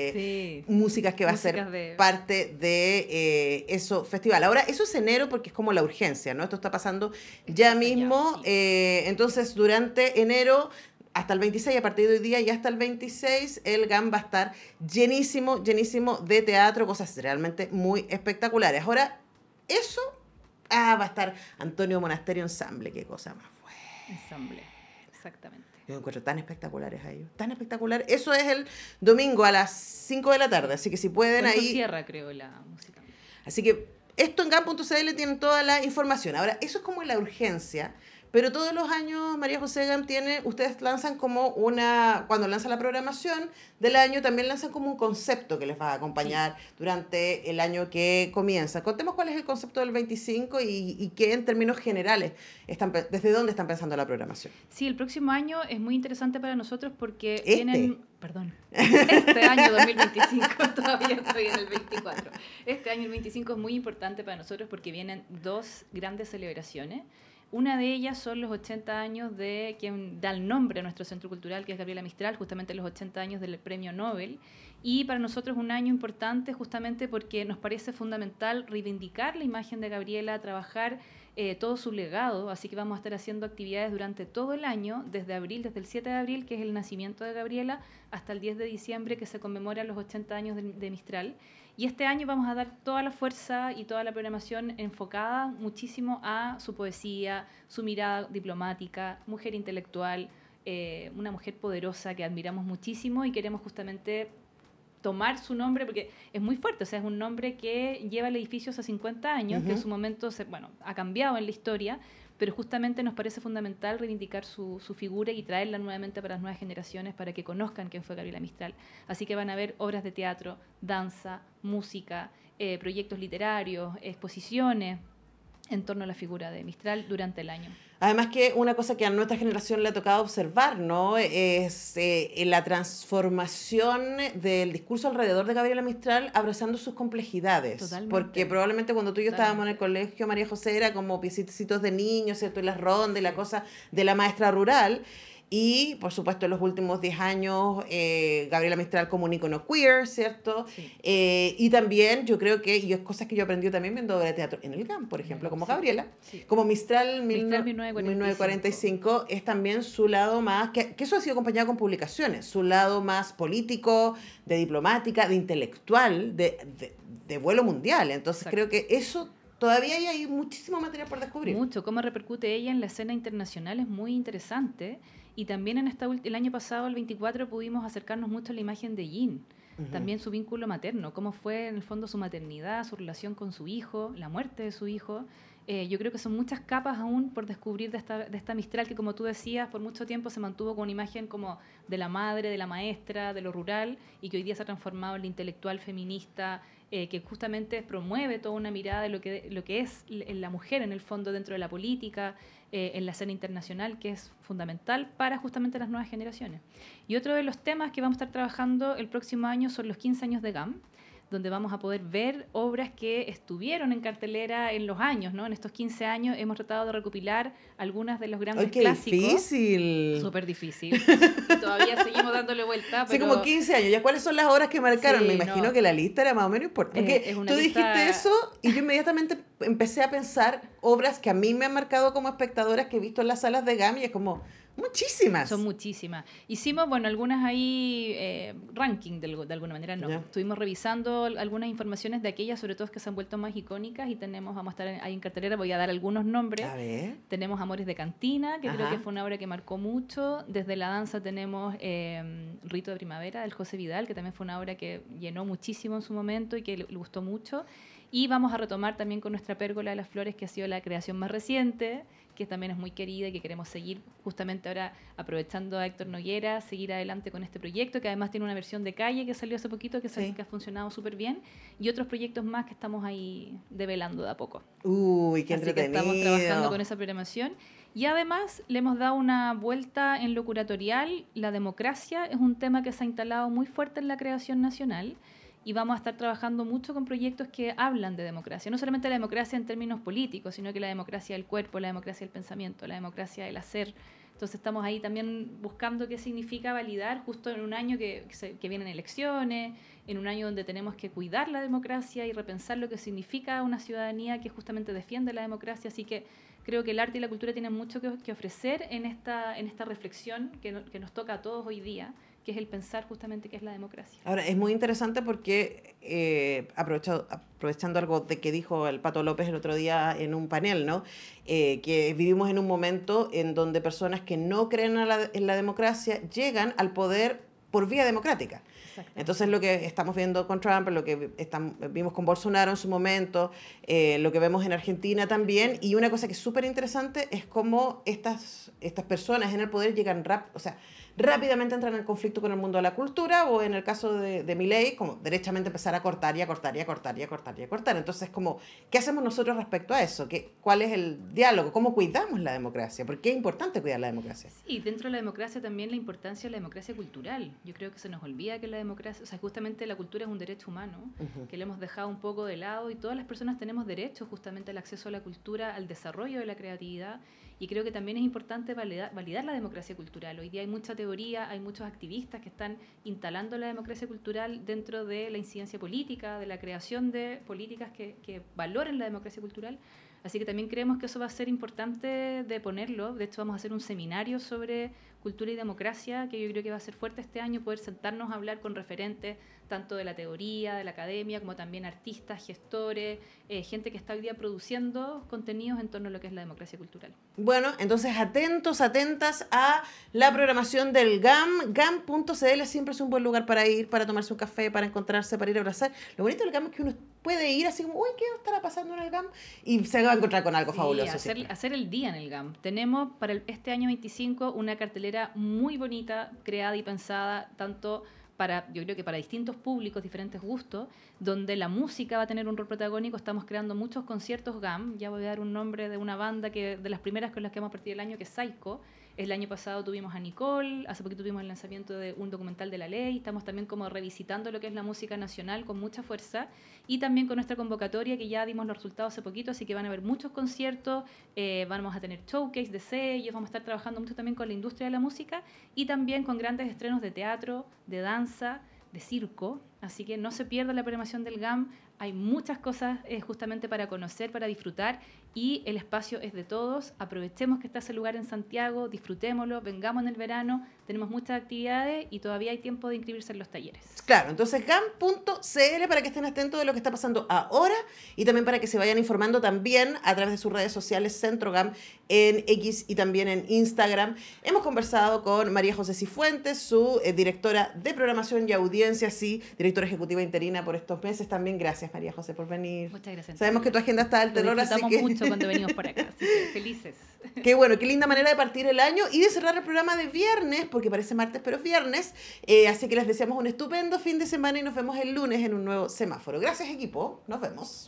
músicas que va a ser parte de eso festival. Ahora, eso es enero porque es como la urgencia, ¿no? Esto está pasando ya mismo, sí. Entonces durante enero hasta el 26, a partir de hoy día y hasta el 26, el GAM va a estar llenísimo de teatro, cosas realmente muy espectaculares. Ahora, eso, va a estar Antonio Monasterio Ensamble, qué cosa más buena. Ensamble, exactamente. Yo me encuentro tan espectaculares a ellos, tan espectacular. Eso es el domingo a las 5 de la tarde, así que si pueden ahí... cierra, creo, la música. Así que esto en GAM.cl tienen toda la información. Ahora, eso es como la urgencia, pero todos los años María José Gam ustedes lanzan como cuando lanzan la programación del año, también lanzan como un concepto que les va a acompañar durante el año que comienza. Contemos cuál es el concepto del 25 y qué en términos generales, desde dónde están pensando la programación. Sí, el próximo año es muy interesante para nosotros porque este año 2025, todavía estoy en el 24. Este año, el 25, es muy importante para nosotros porque vienen 2 grandes celebraciones. Una de ellas son los 80 años de quien da el nombre a nuestro centro cultural, que es Gabriela Mistral, justamente los 80 años del premio Nobel. Y para nosotros es un año importante justamente porque nos parece fundamental reivindicar la imagen de Gabriela, trabajar todo su legado, así que vamos a estar haciendo actividades durante todo el año, desde el 7 de abril, que es el nacimiento de Gabriela, hasta el 10 de diciembre, que se conmemora los 80 años de Mistral. Y este año vamos a dar toda la fuerza y toda la programación enfocada muchísimo a su poesía, su mirada diplomática, mujer intelectual, una mujer poderosa que admiramos muchísimo y queremos justamente tomar su nombre, porque es muy fuerte, o sea, es un nombre que lleva el edificio hace 50 años, que en su momento ha cambiado en la historia, pero justamente nos parece fundamental reivindicar su figura y traerla nuevamente para las nuevas generaciones, para que conozcan quién fue Gabriela Mistral. Así que van a ver obras de teatro, danza, música, proyectos literarios, exposiciones en torno a la figura de Mistral durante el año. Además que una cosa que a nuestra generación le ha tocado observar, ¿no? Es la transformación del discurso alrededor de Gabriela Mistral abrazando sus complejidades. Totalmente. Porque probablemente cuando tú y yo estábamos en el colegio, María José, era como piecitos de niños, ¿cierto? Y las rondas y la cosa de la maestra rural. Y, por supuesto, en los últimos 10 años, Gabriela Mistral como un icono queer, ¿cierto? Sí. Y también, yo creo que, y es cosas que yo aprendí también viendo obra de teatro en el GAM, por ejemplo, como Gabriela, como Mistral 1945, es también su lado más, que eso ha sido acompañado con publicaciones, su lado más político, de diplomática, de intelectual, de vuelo mundial. Entonces, creo que eso... Todavía hay muchísimo material por descubrir. Mucho. Cómo repercute ella en la escena internacional es muy interesante. Y también el año pasado, el 24, pudimos acercarnos mucho a la imagen de Jean. También su vínculo materno, cómo fue en el fondo su maternidad, su relación con su hijo, la muerte de su hijo. Yo creo que son muchas capas aún por descubrir de esta Mistral que, como tú decías, por mucho tiempo se mantuvo con una imagen como de la madre, de la maestra, de lo rural, y que hoy día se ha transformado en la intelectual feminista, que justamente promueve toda una mirada de lo que es la mujer en el fondo dentro de la política, en la escena internacional, que es fundamental para justamente las nuevas generaciones. Y otro de los temas que vamos a estar trabajando el próximo año son los 15 años de GAM, donde vamos a poder ver obras que estuvieron en cartelera en los años, ¿no? En estos 15 años hemos tratado de recopilar algunas de los grandes clásicos. ¡Qué difícil! Súper difícil. Y todavía seguimos dándole vuelta. Sí, como 15 años. ¿Ya cuáles son las obras que marcaron? Sí, me imagino que la lista era más o menos importante. Porque tú dijiste eso y yo inmediatamente empecé a pensar obras que a mí me han marcado como espectadoras que he visto en las salas de GAM y es como... Muchísimas. Son muchísimas. Hicimos, algunas ahí, ranking de alguna manera, no. Estuvimos revisando algunas informaciones de aquellas, sobre todo que se han vuelto más icónicas y vamos a estar ahí en cartelera, voy a dar algunos nombres. A ver. Tenemos Amores de Cantina, que creo que fue una obra que marcó mucho. Desde la danza tenemos Rito de Primavera, del José Vidal, que también fue una obra que llenó muchísimo en su momento y que le gustó mucho. Y vamos a retomar también con nuestra Pérgola de las Flores, que ha sido la creación más reciente, que también es muy querida y que queremos seguir justamente ahora aprovechando a Héctor Noguera, seguir adelante con este proyecto, que además tiene una versión de calle que salió hace poquito, que ha funcionado súper bien, y otros proyectos más que estamos ahí develando de a poco. Uy, qué Así entretenido. que estamos trabajando con esa programación. Y además le hemos dado una vuelta en lo curatorial. La democracia es un tema que se ha instalado muy fuerte en la creación nacional, y vamos a estar trabajando mucho con proyectos que hablan de democracia. No solamente la democracia en términos políticos, sino que la democracia del cuerpo, la democracia del pensamiento, la democracia del hacer. Entonces estamos ahí también buscando qué significa validar justo en un año que vienen elecciones, en un año donde tenemos que cuidar la democracia y repensar lo que significa una ciudadanía que justamente defiende la democracia. Así que creo que el arte y la cultura tienen mucho que ofrecer en esta reflexión que nos toca a todos hoy día, que es el pensar justamente qué es la democracia. Ahora, es muy interesante porque, aprovechando algo de que dijo el Pato López el otro día en un panel, ¿no? Que vivimos en un momento en donde personas que no creen en la democracia llegan al poder por vía democrática. Entonces lo que estamos viendo con Trump, lo que vimos con Bolsonaro en su momento, lo que vemos en Argentina también, y una cosa que es súper interesante es cómo estas personas en el poder llegan rápidamente entran en conflicto con el mundo de la cultura, o en el caso de Milei, como derechamente empezar a cortar y a cortar y a cortar y a cortar y a cortar. Entonces, como, ¿qué hacemos nosotros respecto a eso? ¿Cuál es el diálogo? ¿Cómo cuidamos la democracia? ¿Por qué es importante cuidar la democracia? Y dentro de la democracia también la importancia de la democracia cultural. Yo creo que se nos olvida que la democracia, o sea, justamente la cultura es un derecho humano, que le hemos dejado un poco de lado, y todas las personas tenemos derecho justamente al acceso a la cultura, al desarrollo de la creatividad. Y creo que también es importante validar la democracia cultural. Hoy día hay mucha teoría, hay muchos activistas que están instalando la democracia cultural dentro de la incidencia política, de la creación de políticas que valoren la democracia cultural. Así que también creemos que eso va a ser importante de ponerlo. De hecho, vamos a hacer un seminario sobre cultura y democracia, que yo creo que va a ser fuerte este año, poder sentarnos a hablar con referentes tanto de la teoría, de la academia, como también artistas, gestores, gente que está hoy día produciendo contenidos en torno a lo que es la democracia cultural. Bueno, entonces atentos, atentas a la programación del GAM. GAM.cl siempre es un buen lugar para ir, para tomarse un café, para encontrarse, para ir a abrazar. Lo bonito del GAM es que uno puede ir así como, uy, ¿qué estará pasando en el GAM? Y se va a encontrar con algo fabuloso. Hacer el día en el GAM. Tenemos para este año 25 una cartelera muy bonita, creada y pensada tanto yo creo que para distintos públicos, diferentes gustos, donde la música va a tener un rol protagónico. Estamos creando muchos conciertos GAM. Ya voy a dar un nombre de una banda de las primeras con las que hemos partido el año, que es Psycho. El año pasado tuvimos a Nicole, hace poquito tuvimos el lanzamiento de un documental de La Ley. Estamos también como revisitando lo que es la música nacional con mucha fuerza, y también con nuestra convocatoria, que ya dimos los resultados hace poquito, así que van a haber muchos conciertos, vamos a tener showcase de sellos, vamos a estar trabajando mucho también con la industria de la música y también con grandes estrenos de teatro, de danza, de circo. Así que no se pierda la programación del GAM. Hay muchas cosas justamente para conocer, para disfrutar, y el espacio es de todos. Aprovechemos que está ese lugar en Santiago, disfrutémoslo, vengamos en el verano, tenemos muchas actividades y todavía hay tiempo de inscribirse en los talleres. Claro, entonces GAM.cl para que estén atentos de lo que está pasando ahora, y también para que se vayan informando también a través de sus redes sociales, Centro GAM en X y también en Instagram. Hemos conversado con María José Cifuentes, su directora de programación y audiencia, sí, directora ejecutiva interina por estos meses también. Gracias, María José, por venir. Muchas gracias. Sabemos que tu agenda está al tenor, así que... mucho cuando venimos por acá, así que felices. Qué bueno, qué linda manera de partir el año y de cerrar el programa de viernes, porque parece martes, pero es viernes. Así que les deseamos un estupendo fin de semana y nos vemos el lunes en un nuevo semáforo. Gracias, equipo. Nos vemos.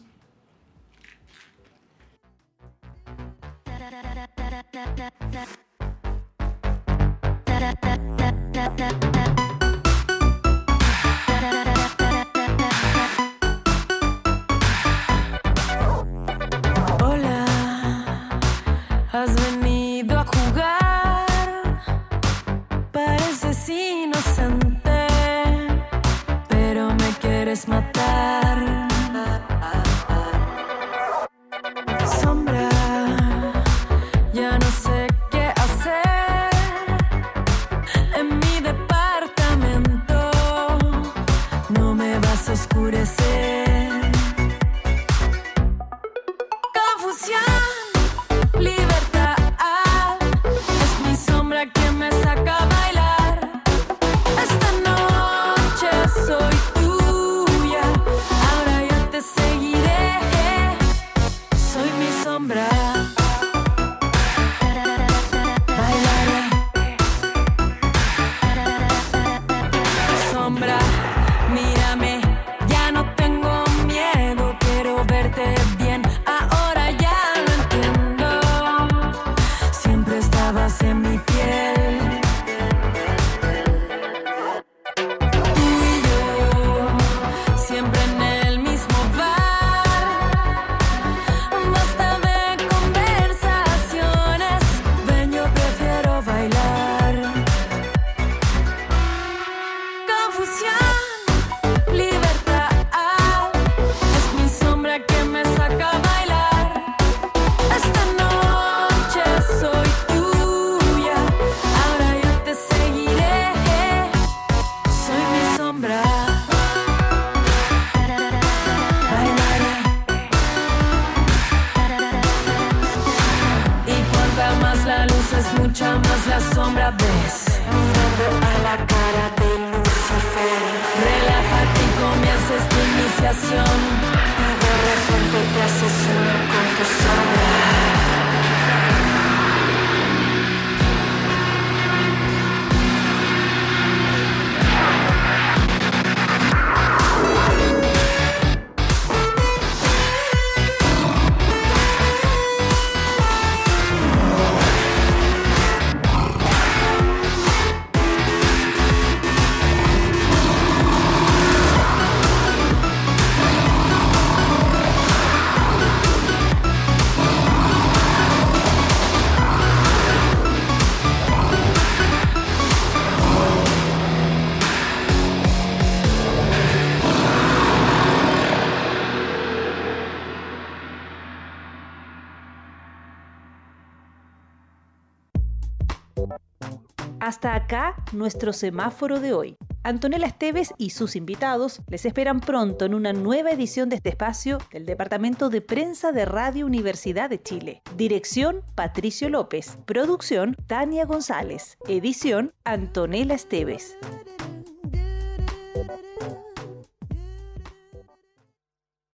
Has venido a jugar, pareces inocente, pero me quieres matar. Sombra, ya no sé qué hacer en mi departamento, no me vas a oscurecer. Confusión. Mucha más la sombra ves, mirando a la cara de Lucifer. iniciación y de repente te haces uno con tu sombra. Hasta acá nuestro semáforo de hoy. Antonella Esteves y sus invitados les esperan pronto en una nueva edición de este espacio del Departamento de Prensa de Radio Universidad de Chile. Dirección, Patricio López. Producción, Tania González. Edición, Antonella Esteves.